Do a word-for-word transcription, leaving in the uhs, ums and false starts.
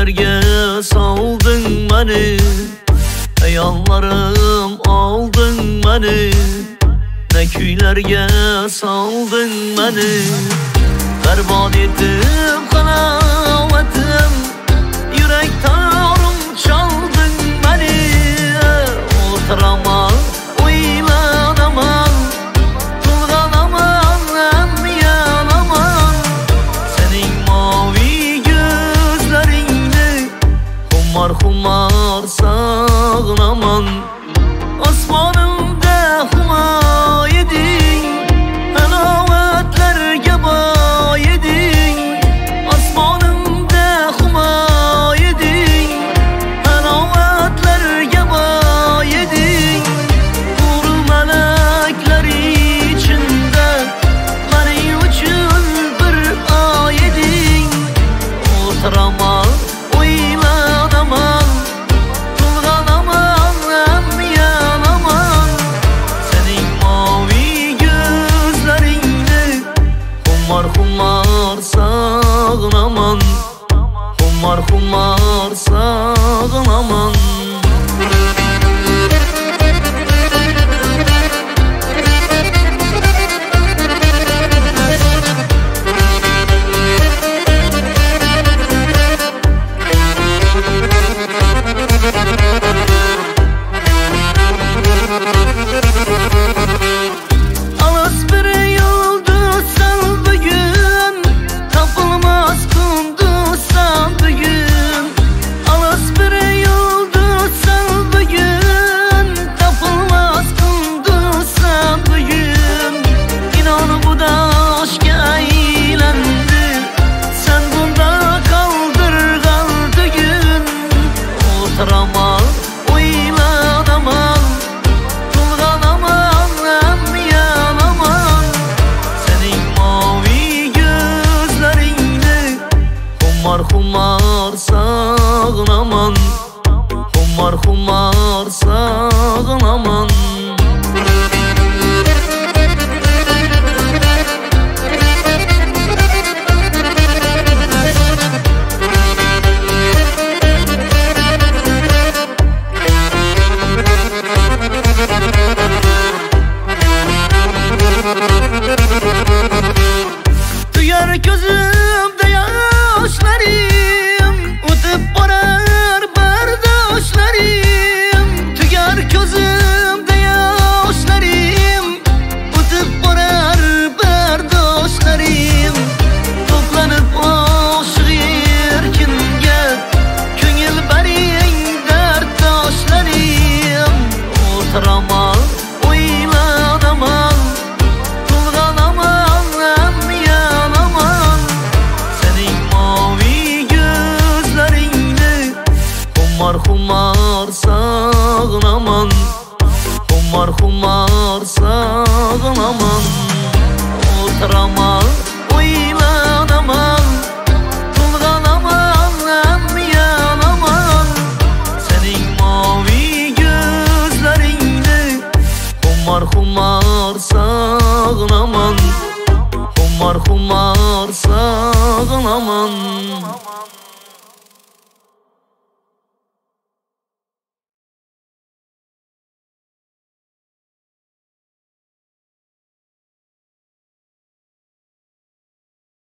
kuylarga solding meni, ayollarım alding meni, ne kuylarga solding meni, barbod etib halovatim, yurak torim chalding meni. O'tiraman, o'ylanaman, to'lg'anaman, yanaman, sening moviy ko'zlaringni xumor xumor sog'inaman. Osmonimda humo eding, halovatlarga boy eding. Osmonimda humo eding, halovatlarga boy eding. Nur malaklar ichida mening uchun bir oy eding. O'tiraman, o'ylanaman, to'lg'anaman, yanaman, sening moviy ko'zlaringni xumor xumor sog'inaman, xumor xumor sog'inaman. Alas bir yulduzsan bugün, tapılmaz kunduzsan bugün. Alas bir yulduzsan bugün, tapılmaz kunduzsan bugün. İnan bu da aşka aylandı, sen bunda kaldırgan düğün. O'tiraman, o'ylanaman, to'lg'anaman, yanaman, sening moviy ko'zlaringni xumor xumor sog'inaman, xumor xumor sog'inaman. Tuyar gözümde yaşlarım, o'tib borar bardoshlarim. Tuyar gözümde yaşlarım, o'tib borar bardoshlarim. To'planib oshiq erkinga, ko'ngil baring dardoshlarim. O'tiraman, o'ylanaman, to'lg'anaman, yanaman, sening moviy ko'zlaringni xumor xumor sog'inaman, xumor xumor sog'inaman. O'tiraman, o'ylanaman, to'lg'anaman, yanaman, sening moviy ko'zlaringni xumor xumor sog'inaman, xumor xumor sog'inaman.